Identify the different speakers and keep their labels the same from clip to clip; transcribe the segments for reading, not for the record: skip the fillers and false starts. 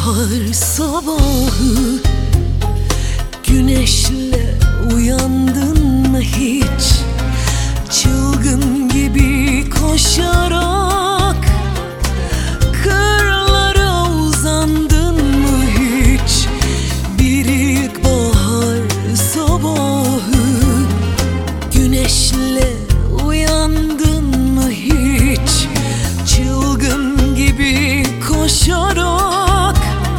Speaker 1: bahar sabahı, güneşle uyandın mı hiç? Çılgın gibi koşarak kırlara uzandın mı hiç? Bir ilkbahar sabahı, güneşle uyandın mı hiç? Çılgın gibi koşarak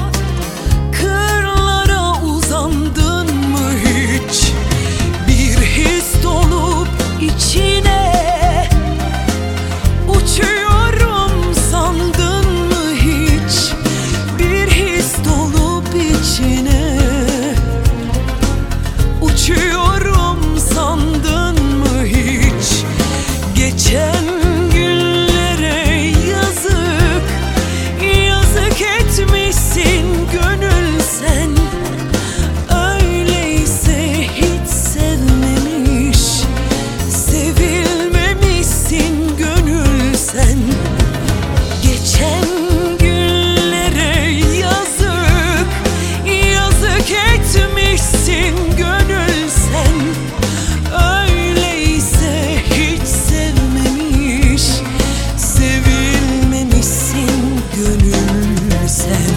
Speaker 1: kırlara uzandın mı hiç? Bir his dolup içine uçuyorum sandın mı hiç? Bir his dolup içine uçuyorum sandın mı hiç? Geçen günlere yazık, yazık etmişsin gönül sen. Öyleyse hiç sevmemiş, sevilmemişsin gönül sen. Geçen günlere yazık, yazık etmişsin gönül sen. Öyleyse hiç sevmemiş, sevilmemişsin gönül sen.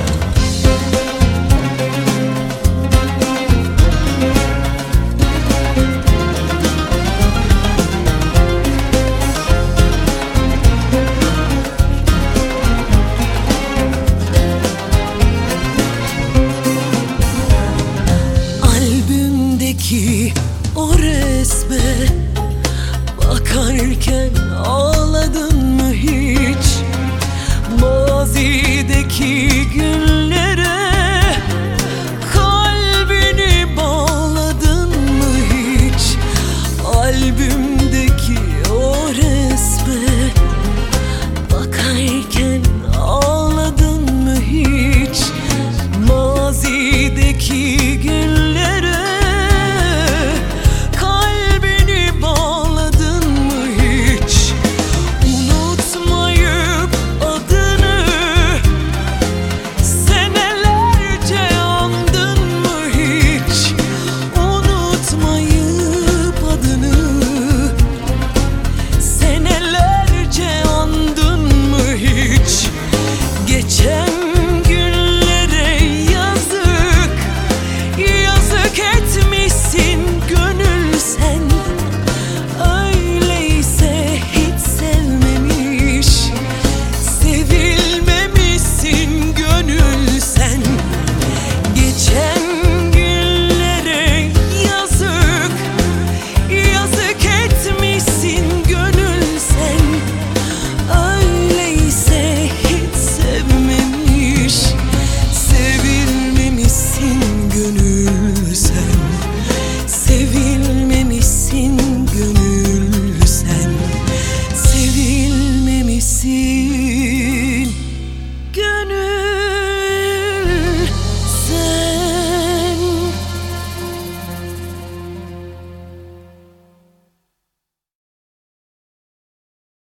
Speaker 1: Albümdeki o resme bakarken ağladın mı hiç? Mazideki gün